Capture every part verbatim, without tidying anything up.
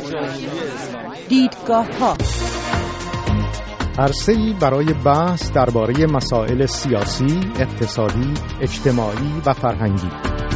دیدگاه ها، عرصه‌ای برای بحث درباره مسائل سیاسی، اقتصادی، اجتماعی و فرهنگی.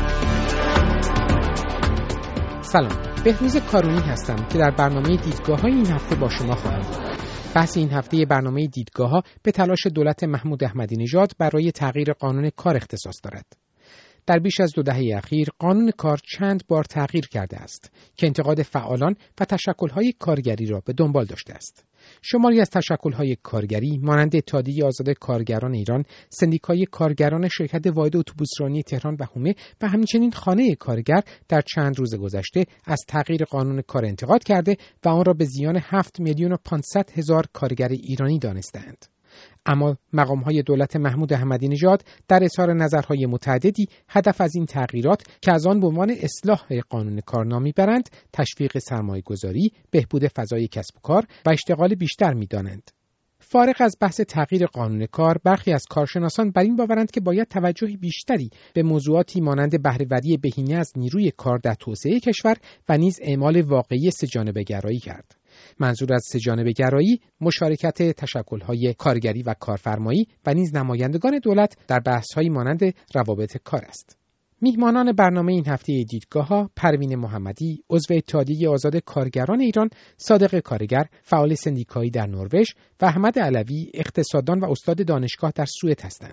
سلام، بهروز کارونی هستم که در برنامه دیدگاه های این هفته با شما خواهم بود. بحث این هفته برنامه دیدگاه ها به تلاش دولت محمود احمدی نژاد برای تغییر قانون کار اختصاص دارد. در بیش از دو دهه اخیر قانون کار چند بار تغییر کرده است که انتقاد فعالان و تشکل‌های کارگری را به دنبال داشته است. شماری از تشکل‌های کارگری مانند اتحادیه آزاد کارگران ایران، سندیکای کارگران شرکت واحد اتوبوسرانی تهران و حومه و همچنین خانه کارگر در چند روز گذشته از تغییر قانون کار انتقاد کرده و آن را به زیان هفت میلیون و پانصد هزار کارگر ایرانی دانستند. اما مقام‌های دولت محمود احمدی نژاد در اظهار نظرهای متعددی هدف از این تغییرات که از آن به عنوان اصلاح قانون کار نام می‌برند، تشویق سرمایه‌گذاری، بهبود فضای کسب و کار و اشتغال بیشتر می‌دانند. فارغ از بحث تغییر قانون کار، برخی از کارشناسان بر این باورند که باید توجه بیشتری به موضوعاتی مانند بهره‌وری بهینه از نیروی کار در توسعه کشور و نیز اعمال واقعی سه‌جانبه‌گرایی کرد. منظور از سه‌جانبه‌گرایی مشارکت تشکل‌های کارگری و کارفرمایی و نیز نمایندگان دولت در بحث‌هایی مانند روابط کار است. میهمانان برنامه این هفته دیدگاه‌ها پروین محمدی، عضو اتحادیه آزاد کارگران ایران، صادق کارگر، فعال سندیکایی در نروژ و احمد علوی، اقتصاددان و استاد دانشگاه در سوئد هستند.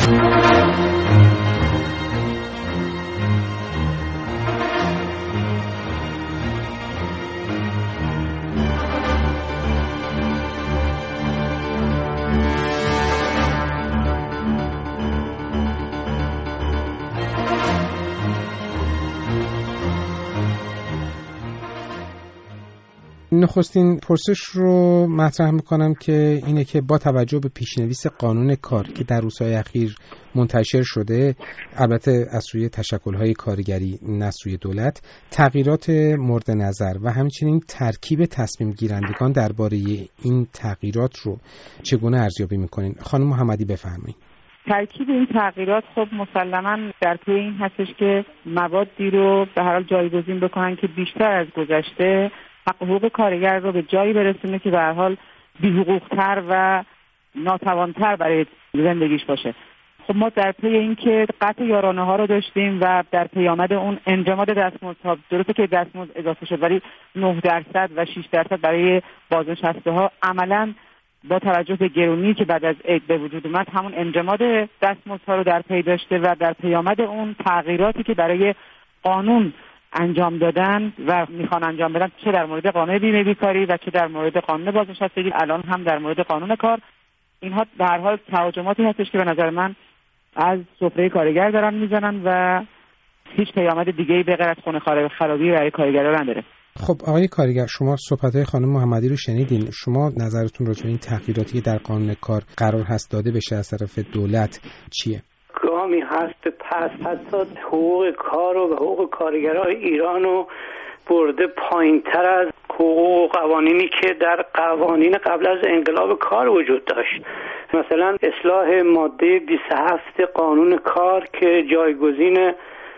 نخستین پرسش رو مطرح میکنم که اینه که با توجه به پیشنویس قانون کار که در روزهای اخیر منتشر شده، البته از سوی تشکل‌های کارگری نه سوی دولت، تغییرات مورد نظر و همچنین ترکیب تصمیم گیرندگان درباره این تغییرات رو چگونه ارزیابی میکنین؟ خانم محمدی بفرمایید. ترکیب این تغییرات خب مسلماً در پی این هستش که موادی رو به هر حال جایگزین بکنن که بیشتر از گذشته حق حقوق کارگر رو به جایی برسونه که به هر حال بی‌حقوق‌تر و ناتوان‌تر برای زندگیش باشه. خب ما در پی این که قطع یارانه ها رو داشتیم و در پیامد اون انجماد دستمزدها، درسته که دستمزد اضافه شد ولی نه درصد و شش درصد برای بازنشسته ها عملاً با توجه به گرونی که بعد از عید به وجود اومد همون انجماد دستمزدها رو در پی داشته و در پیامد اون تغییراتی که برای قانون انجام دادن و میخوان انجام بدن، چه در مورد قانون بیمه بیکاری و چه در مورد قانون بازنشستگی، الان هم در مورد قانون کار، اینها به هر حال تهاجماتی هستش که به نظر من از سفره کارگر دارن میزنن و هیچ پیامد دیگه‌ای به غیر از خون خرابی برای کارگران نداره. خب آقای کارگر، شما صحبت‌های خانم محمدی رو شنیدین. شما نظرتون راجع به این تغییراتی که در قانون کار قرار هست داده بشه از طرف دولت چیه؟ گامی هست پس حتی حقوق کار و حقوق کارگرای ایران رو برده پایین تر از حقوق و قوانینی که در قوانین قبل از انقلاب کار وجود داشت. مثلا اصلاح ماده بیست و هفت قانون کار که جایگزین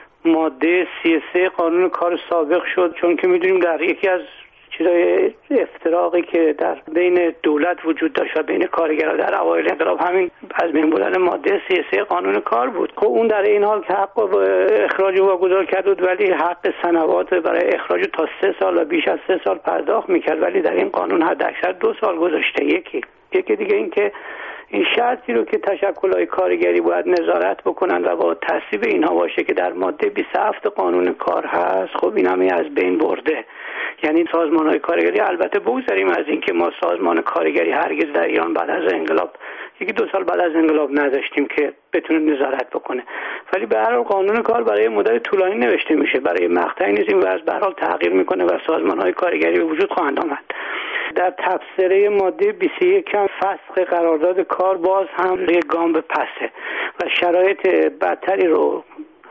ماده سی و سه قانون کار سابق شد، چون که میدونیم در یکی از چیزای افتراقی که در بین دولت وجود داشت و بین کارگرها در اوایل انقلاب همین از بین بردن ماده سی و سه قانون کار بود. خب اون در این حال که حق اخراج واگذار کرد بود ولی حق سنوات برای اخراج تا سه سال و بیش از سه سال پرداخت میکرد، ولی در این قانون حداکثر دو سال گذاشته. یکی یکی دیگه این که این شرطی رو که تشکل‌های کارگری باید نظارت بکنن و با تصویب اینها باشه که در ماده بیست و هفت قانون کار هست، خب این هم از بین برده. یعنی سازمان‌های کارگری، البته بگذاریم از این که ما سازمان کارگری هرگز در ایران بعد از انقلاب، یکی دو سال بعد از انقلاب نداشتیم که بتونه نظارت بکنه، ولی به هر حال قانون کار برای مدت طولانی نوشته میشه، برای مقطعی نیست. این وضع به هر حال تغییر میکنه و سازمان‌های کارگری به وجود خواهند آمد. در تفسیره ماده بیست و یک هم فسخ قرارداد کار باز هم یک گام به پسه و شرایط بدتری رو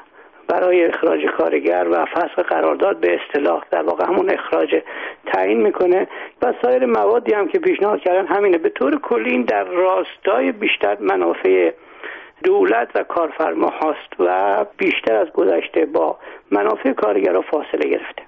برای اخراج کارگر و فسخ قرارداد به اصطلاح در واقع همون اخراج تعیین میکنه و سایر موادی هم که پیشنهاد کردن همینه. به طور کلی این در راستای بیشتر منافع دولت و کارفرما هاست و بیشتر از گذشته با منافع کارگرها فاصله گرفته.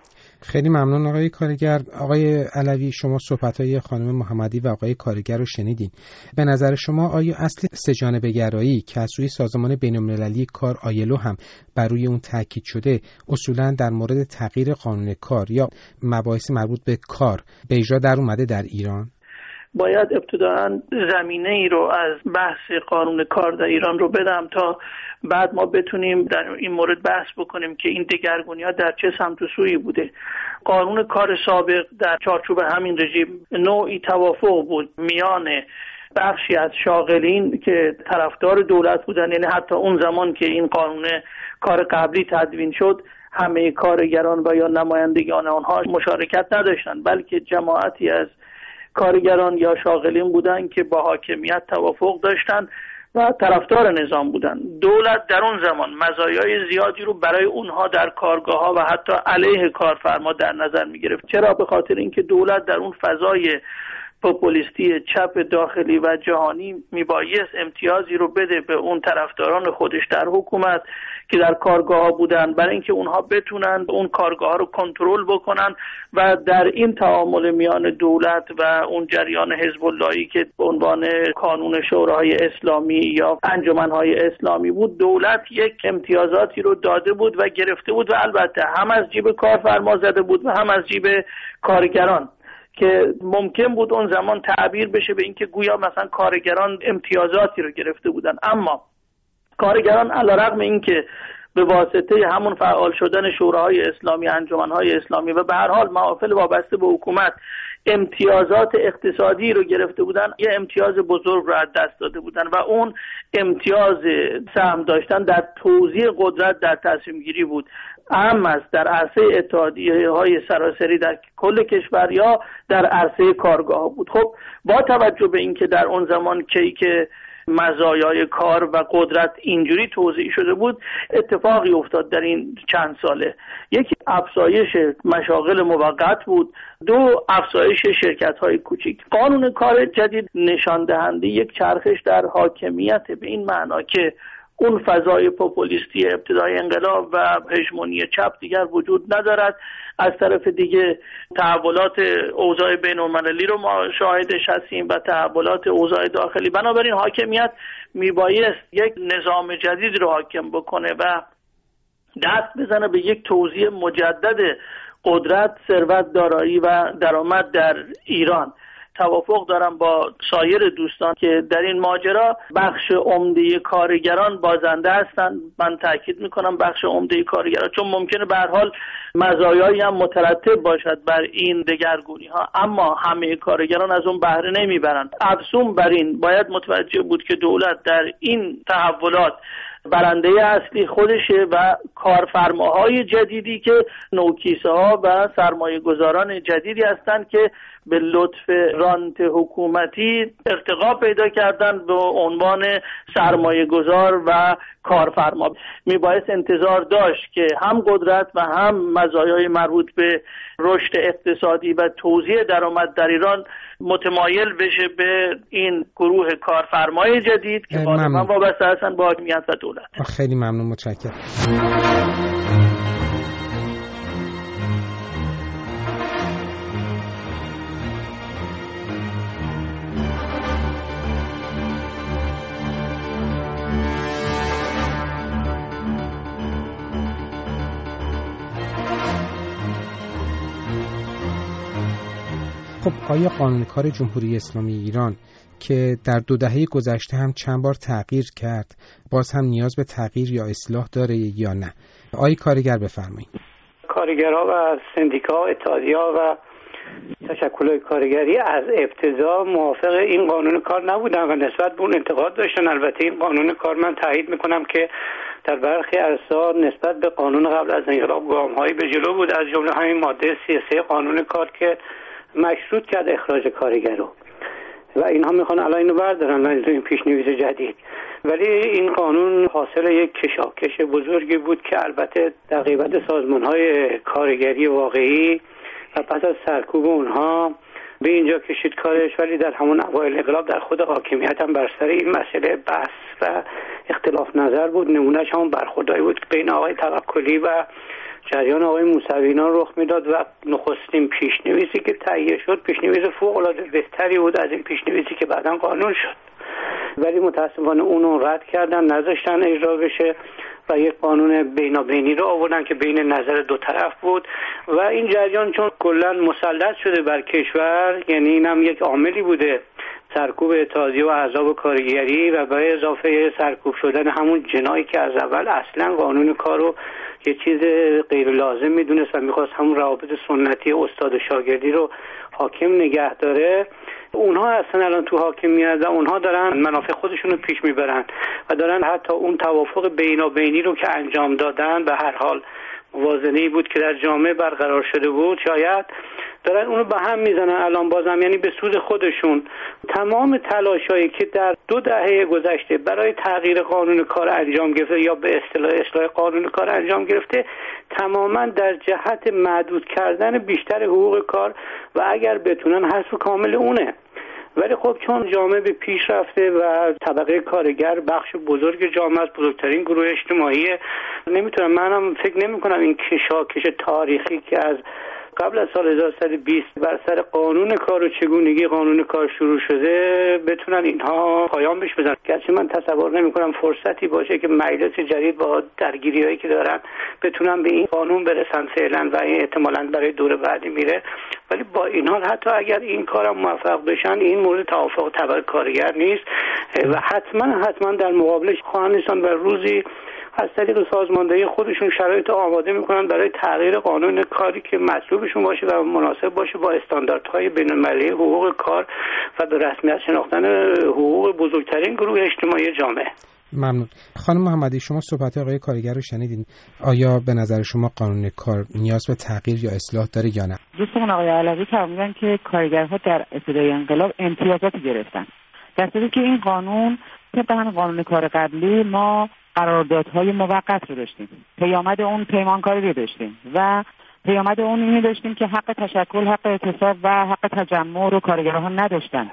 خیلی ممنون آقای کارگر. آقای علوی، شما صحبت‌های خانم محمدی و آقای کارگر رو شنیدین. به نظر شما آیا اصل سه‌جانبه‌گرایی که از سوی سازمان بین‌المللی کار آیلو هم بر روی اون تاکید شده، اصولاً در مورد تغییر قانون کار یا مباحث مربوط به کار به اجرا در اومده در ایران؟ باید ابتداً زمینه ای رو از بحث قانون کار در ایران رو بدم تا بعد ما بتونیم در این مورد بحث بکنیم که این دگرگونی‌ها در چه سمت و سویی بوده. قانون کار سابق در چارچوب همین رژیم نوعی توافق بود میان بخشی از شاغلین که طرفدار دولت بودن، یعنی حتی اون زمان که این قانون کار قبلی تدوین شد همه کارگران و یا نمایندگان آنها مشارکت نداشتند، بلکه جماعتی از کارگران یا شاغلین بودن که با حاکمیت توافق داشتن و طرفدار نظام بودن. دولت در اون زمان مزایای زیادی رو برای اونها در کارگاه‌ها و حتی علیه کارفرما در نظر می‌گرفت. چرا؟ به خاطر اینکه دولت در اون فضای پوپولیستی چپ داخلی و جهانی میبایست امتیازی رو بده به اون طرفداران خودش در حکومت که در کارگاه ها بودن، برای اینکه اونها بتونن اون کارگاه ها رو کنترل بکنن و در این تعامل میان دولت و اون جریان حزب اللهی که به عنوان کانون شورای اسلامی یا انجمنهای اسلامی بود، دولت یک امتیازاتی رو داده بود و گرفته بود و البته هم از جیب کارفرما زده بود و هم از جیب کارگران، که ممکن بود اون زمان تعبیر بشه به اینکه گویا مثلا کارگران امتیازاتی رو گرفته بودن. اما کارگران علیرغم اینکه به واسطه همون فعال شدن شوراهای اسلامی، انجمنهای اسلامی و به هر حال محافل وابسته به حکومت امتیازات اقتصادی رو گرفته بودن، یه امتیاز بزرگ رو از دست داده بودن و اون امتیاز سهم داشتن در توزیع قدرت در تصمیم گیری بود، اهم است در عرصه اتحادیه های سراسری در کل کشور یا در عرصه کارگاه بود. خب با توجه به اینکه در اون زمان کیک مزایای کار و قدرت اینجوری توزیع شده بود، اتفاقی افتاد در این چند ساله. یکی افزایش مشاغل موقت بود، دو افزایش شرکت های کوچیک. قانون کار جدید نشان دهنده یک چرخش در حاکمیت، به این معنا که اون فضای پوپولیستی ابتدای انقلاب و هژمونی چپ دیگر وجود ندارد. از طرف دیگه تحولات اوضاع بین‌المللی رو ما شاهدش هستیم و تحولات اوضاع داخلی. بنابراین حاکمیت میبایست یک نظام جدید رو حاکم بکنه و دست بزنه به یک توزیع مجدد قدرت، ثروت، دارایی و درآمد در ایران. توافق دارم با سایر دوستان که در این ماجرا بخش عمده کارگران بازنده هستند. من تاکید میکنم بخش عمده کارگران، چون ممکنه به هر حال مزایایی هم مترتب باشد بر این دگرگونی ها، اما همه کارگران از اون بهره نمیبرند. افزون بر این باید متوجه بود که دولت در این تحولات برنده اصلی خودشه و کارفرماهای جدیدی که نوکیسه ها و سرمایه گذاران جدیدی هستند که به لطف رانت حکومتی ارتقا پیدا کردن به عنوان سرمایه گذار و کارفرما. میبایست انتظار داشت که هم قدرت و هم مزایای مربوط به رشد اقتصادی و توزیع درآمد در ایران متمایل بشه به این گروه کارفرمای جدید که من وابسته هستن با حاکمیت و دولت. خیلی ممنون، متشکرم. خب آیا قانون کار جمهوری اسلامی ایران که در دو دهه گذشته هم چند بار تغییر کرد، باز هم نیاز به تغییر یا اصلاح داره یا نه؟ آقای کارگر بفرمایید. کارگرها و سندیکاها، اتحادیه‌ها و تشکل‌های کارگری از ابتدا موافق این قانون کار نبودن و نسبت به اون انتقاد داشتن. البته این قانون کار من تایید میکنم که در برخی عرصه‌ها نسبت به قانون قبل از انقلاب گام‌هایی به جلو بود، از جمله همین ماده سی و سه قانون کار که مشروط کرد اخراج کارگرو و اینها میخوان الان اینو بردارن این پیشنویس جدید. ولی این قانون حاصل یک کشاکش بزرگی بود که البته در قیبت سازمان‌های کارگری واقعی و پس از سرکوب اونها به اینجا کشید کارش، ولی در همون اوایل انقلاب در خود حاکمیت هم بر سر این مسئله بحث و اختلاف نظر بود. نمونهش همون برخوردایی بود بین آقای توکلی و جریان آقای موسوی رخ میداد و نخستین پیشنویسی که تهیه شد پیشنویس فوق العاده بهتری بود از این پیشنویسی که بعداً قانون شد، ولی متاسفانه اونو رد کردن، نذاشتن اجرا بشه و یک قانون بینابینی رو آوردن که بین نظر دو طرف بود و این جریان چون کلا مسلط شده بر کشور، یعنی اینم یک عاملی بوده، سرکوب اتحادیه و احزاب کارگری و به اضافه سرکوب شدن همون جنایی که از اول اصلا قانون کار رو یه چیز غیر لازم میدونست و میخواست همون روابط سنتی استاد و شاگردی رو حاکم نگه داره، اونها اصلا الان تو حاکمیت و اونها دارن منافع خودشون رو پیش میبرن و دارن حتی اون توافق بینابینی رو که انجام دادن، به هر حال موازنه‌ای بود که در جامعه برقرار شده بود، شاید دارن اونو به هم میزنن الان بازم، یعنی به سود خودشون. تمام تلاشایی که در دو دهه گذشته برای تغییر قانون کار انجام گرفته یا به اصطلاح اصلاح قانون کار انجام گرفته، تماما در جهت محدود کردن بیشتر حقوق کار و اگر بتونن حذف کامل اونه. ولی خب چون جامعه به پیش رفته و طبقه کارگر بخش بزرگ جامعه است، بزرگترین گروه اجتماعی، نمیتونم، منم فکر نمی کنم این کشاکش تاریخی که از قبل از سال هزار و سیصد و بیست بر سر قانون کار و چگونگی قانون کار شروع شده بتونن اینها پایان بهش بزنن. گرچه من تصور نمی کنم فرصتی باشه که مجلس جدید با درگیری‌هایی که دارن بتونن به این قانون برسن فعلا و احتمالاً برای دور بعدی میره، ولی با این حال حتی اگر این کارم موفق بشن این مورد توافق طبقه کارگر نیست و حتما حتما در مقابلش خواهند ایستاد و روزی از طریق سازماندهی خودشون شرایط آماده میکنن برای تغییر قانون کاری که مطلوبشون باشه و مناسب باشه با استانداردهای بین‌المللی حقوق کار و به رسمیت شناختن حقوق بزرگترین گروه اجتماعی جامعه. ممنون. خانم محمدی، شما صحبت آقای کارگر رو شنیدین. آیا به نظر شما قانون کار نیاز به تغییر یا اصلاح داره یا نه؟ دوستان آقای علوی فرمودن که کارگرها در ابتدای انقلاب امتیازاتی گرفتن، در صورتی که این قانون طبق همین قانون کار قبلی ما قراردادهای موقت رو داشتیم، پیامد اون پیمانکاری رو داشتیم و پیامد اون اینو داشتیم که حق تشکل، حق اعتصاب و حق تجمع رو کارگرها نداشتن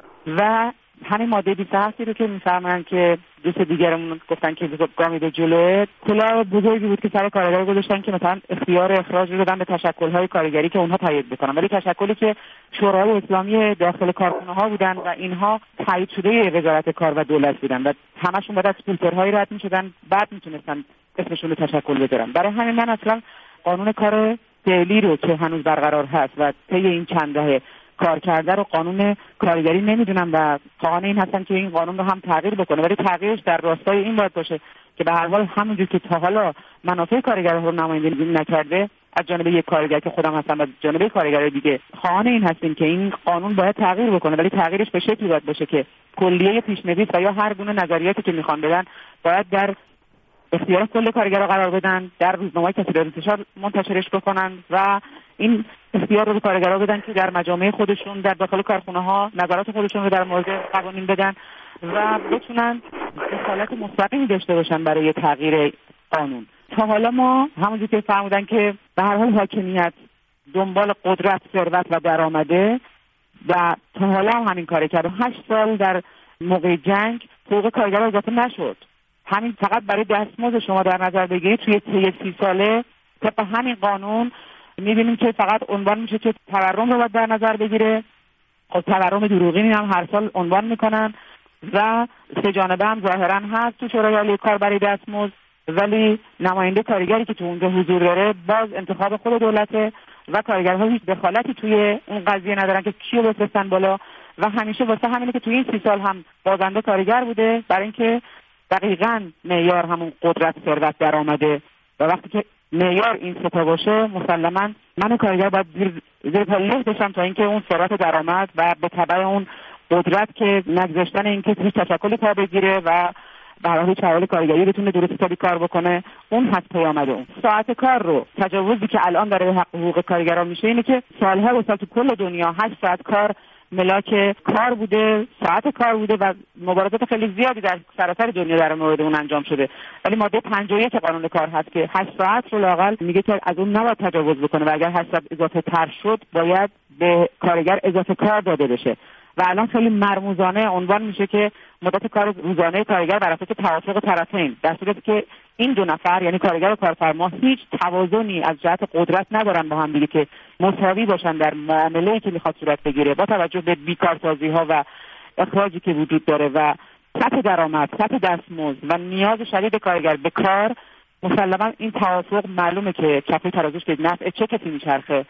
و همین ماده بیست و هفت رو که میفرمایند که دوست دیگرمون گفتن که گامی به جلوه، کلاه بزرگی بود که سر کارگر گذاشتن که مثلا اختیار اخراج رو دادن به تشکل‌های کارگری که اونها تایید بکنن، ولی تشکلی که شورای اسلامی داخل کارخانه‌ها بودن و اینها تایید شده وزارت کار و دولت بودن و همشون بعد از فیلترهای رد می‌شدن، بعد میتونستن اسمشون رو تشکل بذارن. برای همین من اصلا قانون کار فعلی رو که هنوز برقرار هست و طی این چند دهه کار کرده رو قانون کارگری نمیدونم و خواهان این هستن که این قانون رو هم تغییر بکنه، ولی تغییرش در راستای این باید باشه که به هر حال همونجور که تا حالا منافع کارگرها رو نمایندگی نکرده از جانب یک کارگر که خودم هستم و از جانب کارگر دیگه خواهان این هستیم که این قانون باید تغییر بکنه، ولی تغییرش به شکلی باید باشه که کلیه پیشنویس و یا هر گونه نظریاتی که میخوان بدن باید در اختیار کل کارگرها قرار بدن، در روزنامه‌های کسری انتشار منتشرش بکنن و این اختیار رو به کارگرها بدن که در مجامع خودشون در داخل کارخونه‌ها نظرات خودشون رو در مورد قوانین بدن و بتونن دخالت مستقیمی داشته باشن برای تغییر قانون. تا حالا ما همونجور که فرمودن که به هر حال حاکمیت دنبال قدرت، ثروت و درآمده و تا حالا هم همین کار کرد. هشت سال در موقع جنگ حقوق کارگرها اضافه نشد. همین فقط برای دستمزد شما در نظر بگیرید توی طی سی ساله طبق همین قانون می‌بینیم که فقط عنوان میشه که تورم رو باید در نظر بگیره. خب تورم دروغینی هم هر سال عنوان میکنن و سه جانبه هم ظاهرا هست تو شورای عالی کار برای دستمزد، ولی نماینده کارگری که تو اونجا حضور داره باز انتخاب خود دولته و کارگرها هیچ دخالتی توی اون قضیه ندارن که کیو بفرستن بالا و همیشه واسه همینه که توی این سی سال هم بازنده کارگر بوده، برای اینکه دقیقاً معیار همون قدرت، ثروت، درآمده و وقتی که معیار این ستا باشه مسلماً من کارگر باید زیر زیر پله بشم تا اینکه اون ثروت درآمد و به تبع اون قدرت که نگذاشتن اینکه هیچ تشکلی پا بگیره و به هر حال چهار کارگری بتونه درست حسابی کار بکنه، اون هست پیامد اون. ساعت کار رو تجاوزی که الان برای حق حقوق کارگران میشه اینه که سالها و سال تو کل دنیا هشت ساعت کار ملاک کار بوده، ساعت کار بوده و مبارزات خیلی زیادی در سراسر دنیا در مورد اون انجام شده، ولی ماده پنجاه و یک قانون کار هست که هشت ساعت رو لااقل میگه که از اون نباید تجاوز بکنه و اگر هشت ساعت اضافه تر شد باید به کارگر اضافه کار داده بشه و الان خیلی مرموزانه عنوان میشه که مدت کار روزانه کارگر بر اساس توافق طرفین، در صورتی که این دو نفر یعنی کارگر و کارفرما هیچ توازنی از جهت قدرت ندارن با هم دیگه که مساوی باشن در معامله‌ای که میخواد صورت بگیره، با توجه به بیکارسازی ها و اخراجی که وجود داره و سطح درآمد، سطح دستمزد و نیاز شدید کارگر به کار. مسلما این توافق معلومه که کفه ترازوش به نفع چه کسی میچرخه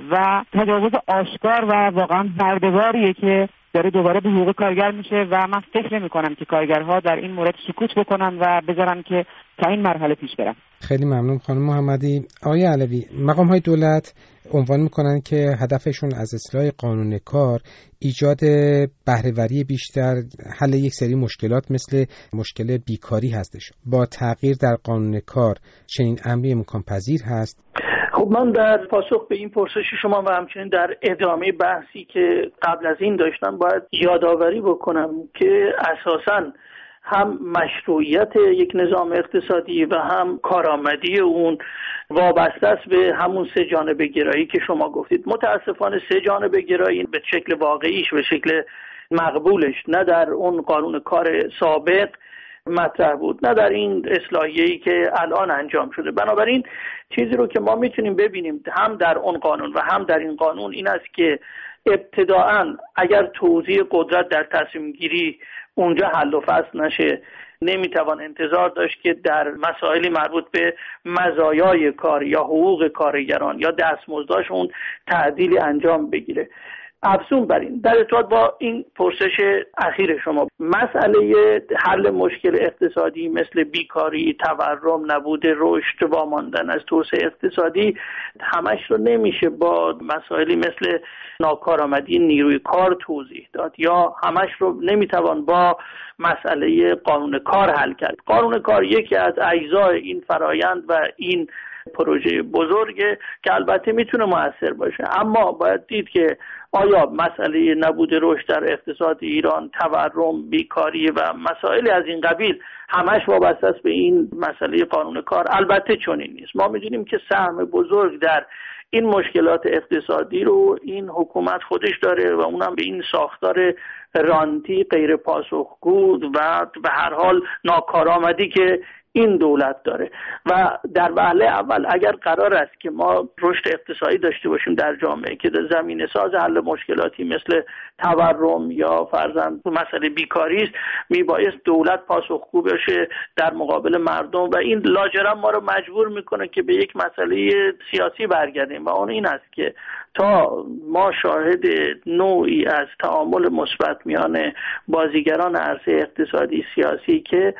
و تجاوز آشکار و واقعا برده‌واریه که داره دوباره به حقوق کارگر میشه و من فکر نمی‌کنم که کارگرها در این مورد سکوت بکنن و بذارن که تا این مرحله پیش برن. خیلی ممنون خانم محمدی. آقای علوی، مقام‌های دولت عنوان میکنن که هدفشون از اصلاح قانون کار ایجاد بهره‌وری بیشتر، حل یک سری مشکلات مثل مشکل بیکاری هستش. با تغییر در قانون کار چنین امری امکان پذیر هست؟ خب من در پاسخ به این پرسش شما و همچنین در ادامه بحثی که قبل از این داشتم باید یادآوری بکنم که اساساً هم مشروعیت یک نظام اقتصادی و هم کارآمدی اون وابسته است به همون سه جانبه گرایی که شما گفتید. متاسفانه سه جانبه گرایی به شکل واقعیش، به شکل مقبولش، نه در اون قانون کار سابق مطرح بود، نه در این اصلاحیه‌ای که الان انجام شده. بنابراین چیزی رو که ما میتونیم ببینیم هم در اون قانون و هم در این قانون این است که ابتداءً اگر توزیع قدرت در تصمیم گیری اونجا حل و فصل نشه، نمیتوان انتظار داشت که در مسائلی مربوط به مزایای کار یا حقوق کارگران یا دستمزدشون تعدیلی انجام بگیره. افزون بر این، در ارتباط با این پرسش اخیر شما، مسئله حل مشکل اقتصادی مثل بیکاری، تورم، نبود رشد، واماندن از توسعه اقتصادی، همش رو نمیشه با مسائلی مثل ناکارآمدی نیروی کار توضیح داد یا همش رو نمیتوان با مسئله قانون کار حل کرد. قانون کار یکی از اجزای این فرایند و این پروژه بزرگه که البته میتونه مؤثر باشه، اما باید دید که آیا مسئله نبود رشد در اقتصاد ایران، تورم، بیکاری و مسائل از این قبیل همش وابسته است به این مسئله قانون کار؟ البته چنین نیست. ما میدونیم که سهم بزرگ در این مشکلات اقتصادی رو این حکومت خودش داره و اونم به این ساختار رانتی، غیر پاسخگو و به هر حال ناکارآمدی که این دولت داره. و در وهله اول اگر قرار است که ما رشد اقتصادی داشته باشیم در جامعه که در زمینه ساز حل مشکلاتی مثل تورم یا فرضاً مسئله بیکاری است، میبایست دولت پاسخگو بشه در مقابل مردم و این لاجرم ما رو مجبور میکنه که به یک مسئله سیاسی برگردیم و اون این است که تا ما شاهد نوعی از تعامل مثبت میان بازیگران عرصه اقتصادی سیاسی که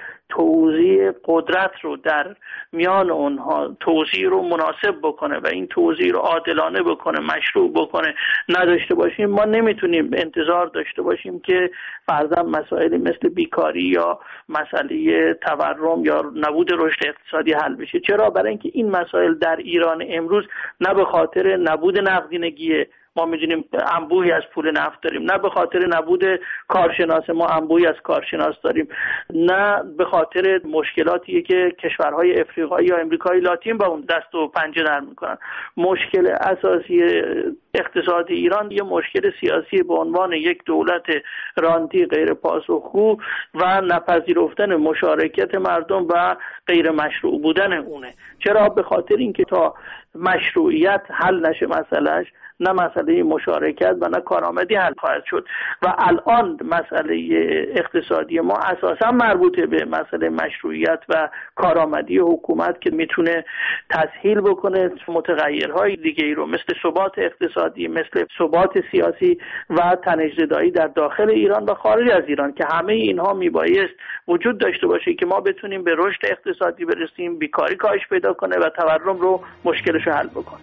توزیع قدرت رو در میان اونها توزیع رو مناسب بکنه و این توزیع رو عادلانه بکنه، مشروع بکنه نداشته باشیم، ما نمیتونیم انتظار داشته باشیم که فرضاً مسائلی مثل بیکاری یا مسئله تورم یا نبود رشد اقتصادی حل بشه. چرا؟ برای اینکه این مسائل در ایران امروز نه به خاطر نبود نقدینگی، ما می‌دونیم انبوهی از پول نفت داریم، نه به خاطر نبود کارشناس ما انبوهی از کارشناس داریم، نه به خاطر مشکلاتی که کشورهای افریقایی یا امریکای لاتین با اون دست و پنجه نرم میکنن. مشکل اساسی اقتصادی ایران یه مشکل سیاسی به عنوان یک دولت رانتی غیر پاسخگو و نپذیرفتن مشارکت مردم و غیر مشروع بودن اونه. چرا؟ به خاطر اینکه تا مشروعیت حل نشه مسئلهش، نه مسئله مشارکت و نه کارآمدی حل خواهد شد. و الان مسئله اقتصادی ما اساسا مربوطه به مسئله مشروعیت و کارآمدی حکومت که میتونه تسهیل بکنه متغیرهای دیگه‌ای رو مثل ثبات اقتصادی، مثل ثبات سیاسی و تنش‌زدایی در داخل ایران و خارج از ایران، که همه اینها میبایست وجود داشته باشه که ما بتونیم به رشد اقتصادی برسیم، بیکاری کاهش پیدا کنه و تورم رو مشکلش رو حل بکنه.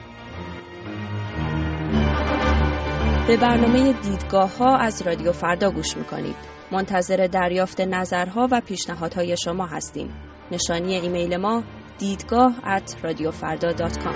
به برنامه دیدگاه ها از رادیو فردا گوش میکنید. منتظر دریافت نظرها و پیشنهادهای شما هستیم. نشانی ایمیل ما دیدگاه ات رادیو فردا دات کام.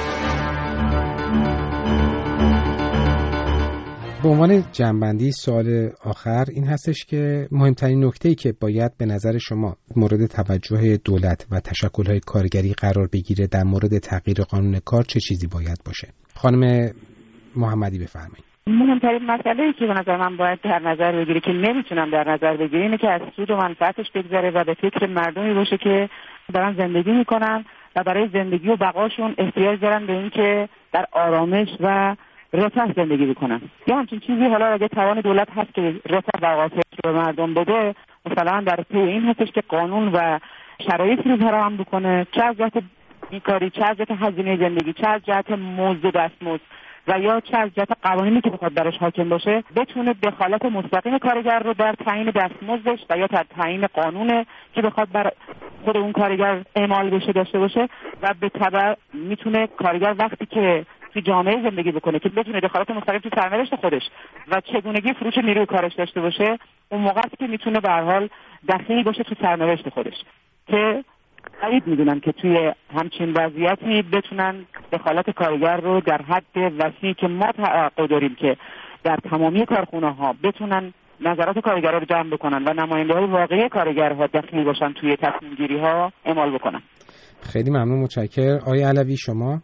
به عنوان جنبندی سوال آخر این هستش که مهمترین نکته‌ای که باید به نظر شما مورد توجه دولت و تشکل‌های کارگری قرار بگیره در مورد تغییر قانون کار چه چیزی باید باشه؟ خانم محمدی بفرمایید. مهمترین مسئله‌ای که به نظر من باید در نظر بگیری که نمیتونم در نظر بگیری اینه که از سود و منفعتش بگذره و به فکر مردمی باشه که دارن زندگی میکنن و برای زندگی و بقاشون احتیاج دارن به این که در آرامش و رفاه زندگی بکنن. یا همچین چیزی حالا اگه توان دولت هست که رفاه و آسایش رو به مردم بده، مثلا در پی این هستش که قانون و شرایطی رو فراهم بکنه، چه از جهت بیکاری، چه از جهت هزینه زندگی، چه از جهت مزد دستمزد و یا چه از جهت قوانینی که بخواد براش حاکم باشه، بتونه دخالت مستقیم کارگر رو در تعیین دستمزدش و یا در تعیین قانون که بخواد بر خود اون کارگر اعمال بشه داشته باشه و به تبع میتونه کارگر وقتی که توی جامعه زندگی بکنه که بتونه دخالت مستقیم تو سرنوشت خودش و چگونگی فروش نیروی کارش داشته باشه، اون موقع که میتونه به هر حال دخیل باشه تو سرنوشت خودش که بعید میدونم که توی همچین وضعیتی بتونن دخالت کارگر رو در حد وسیعی که ما توقع داریم که در تمامی کارخونه ها بتونن نظرات کارگرها رو جمع بکنن و نماینده‌های واقعی کارگرها دخیل باشن توی تصمیم گیری ها اعمال بکنن. خیلی ممنون، متشکرم. آقای علوی شما؟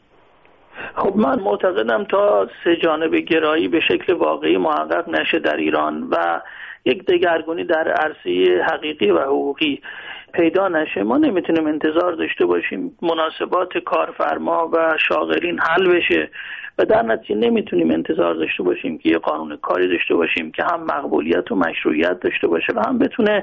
خب من معتقدم تا سه جانبه گرایی به شکل واقعی محقق نشه در ایران و یک دگرگونی در عرصه حقیقی و حقوقی پیدا نشه، ما نمیتونیم انتظار داشته باشیم مناسبات کارفرما و شاغلین حل بشه و در نتیجه نمیتونیم انتظار داشته باشیم که یه قانون کاری داشته باشیم که هم مقبولیت و مشروعیت داشته باشه و هم بتونه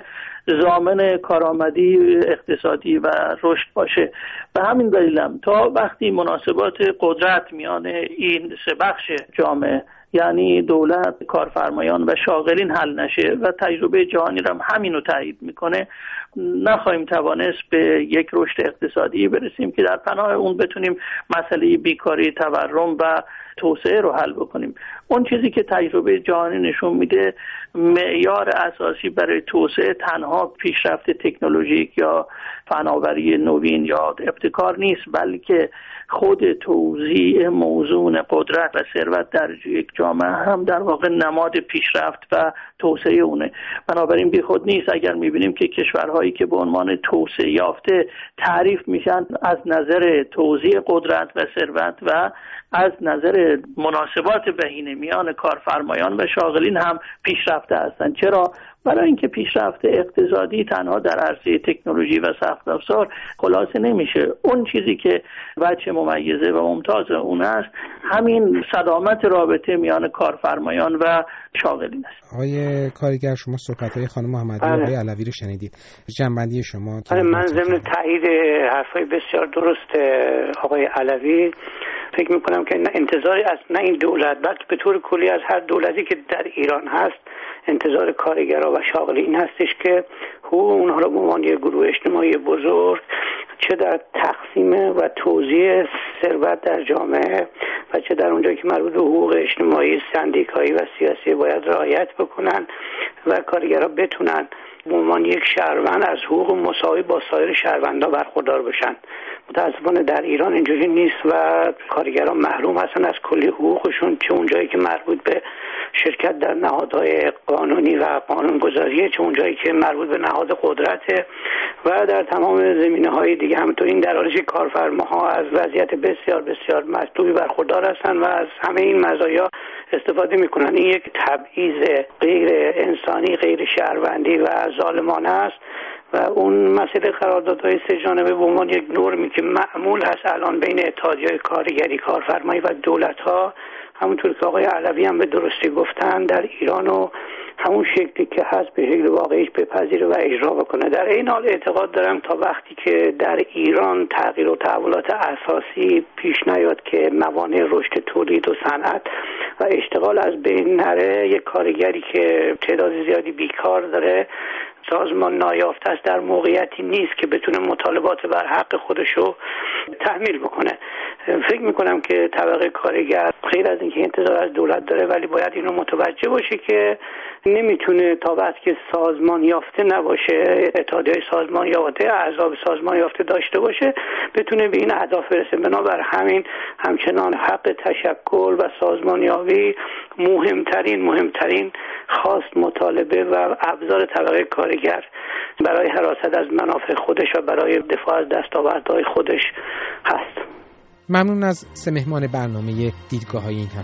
ضامن کارآمدی اقتصادی و رشد باشه. به همین دلیلم تا وقتی مناسبات قدرت میان این سه بخش جامعه یعنی دولت، کارفرمایان و شاغلین حل نشه و تجربه جهانی هم همینو تایید میکنه، نخواهیم توانست به یک رشد اقتصادی برسیم که در پناه اون بتونیم مسئله بیکاری، تورم و توسعه رو حل بکنیم. اون چیزی که تجربه جهانی نشون میده معیار اساسی برای توسعه تنها پیشرفت تکنولوژیک یا فناوری نوین یا ابتکار نیست، بلکه خود توزیع موزون قدرت و ثروت در یک جامعه هم در واقع نماد پیشرفت و توسعه اونه. بنابراین بی خود نیست اگر میبینیم که کشورهایی که به عنوان توسعه یافته تعریف میشن از نظر توزیع قدرت و ثروت و از نظر مناسبات بهینه میان کارفرمایان و شاغلین هم پیشرفته هستند. چرا؟ برای اینکه پیشرفت اقتصادی تنها در عرصه تکنولوژی و سخت افزار خلاصه نمیشه. اون چیزی که وجه ممیزه و ممتاز اون است همین صدامت رابطه میان کارفرمایان و شاغلین است. آقای کارگر، شما صحبت‌های خانم محمدی و آقای علوی رو شنیدید. جنبندی شما؟ آره، من ضمن تایید حرفای بسیار درست آقای علوی فکر میکنم که انتظاری از نه این دولت بلکه به طور کلی از هر دولتی که در ایران هست انتظار کارگرها و شاغلین هستش که حقوق اونها را به عنوان یک گروه اجتماعی بزرگ چه در تقسیم و توزیع ثروت در جامعه و چه در اونجایی که مربوط به حقوق اجتماعی، سندیکایی و سیاسی باید رعایت بکنن و کارگرها بتونن به عنوان یک شهروند از حقوق مساوی با سایر شهروندان برخوردار بشن. متاسفانه در ایران اینجوری نیست و کارگران محروم هستن از کلی حقوقشون، چه اونجایی که مربوط به شرکت در نهادهای قانونی و قانونگذاریه، چه اونجایی که مربوط به نهاد قدرته و در تمام زمینه‌های دیگه. همینطور این در حالی که کارفرماها از وضعیت بسیار بسیار مطلوبی برخوردار هستن و از همه این مزایا استفاده میکنن. این یک تبعیض غیر انسانی، غیر شهروندی و ظالمانه است و اون مسئله قراردادهای سه جانبه به عنوان یک نرمی که معمول هست الان بین اتحادیه‌های کارگری، کارفرمایی و دولت‌ها، همونطور که آقای علوی هم به درستی گفتن، در ایران و همون شکلی که هست به شکل واقعیش بپذیره و اجرا بکنه. در این حال اعتقاد دارم تا وقتی که در ایران تغییر و تحولات اساسی پیش نیاد که موانع رشد تولید و صنعت و اشتغال از بین نره، یک کارگری که تعداد زیادی بیکار داره، سازمان نایافته است، در موقعیتی نیست که بتونه مطالبات بر حق خودشو تحمیل بکنه. فکر میکنم که طبقه کارگر غیر از اینکه انتظار از دولت داره ولی باید اینو متوجه باشه که نمیتونه تا وقتی که سازمان یافته نباشه، اتحادیه سازمان یافته، احزاب سازمان یافته داشته باشه، بتونه به این اهداف برسه. بنابر همین همچنان حق تشکل و سازمانیابی مهمترین مهمترین خواست، مطالبه و ابزار طبقه کارگر برای حراست از منافع خودش و برای دفاع از دستاوردهای خودش هست. ممنون از سه مهمان برنامه دیدگاه‌های این هفته.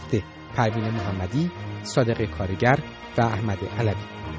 پروین محمدی، صادق کارگر و احمد علوی.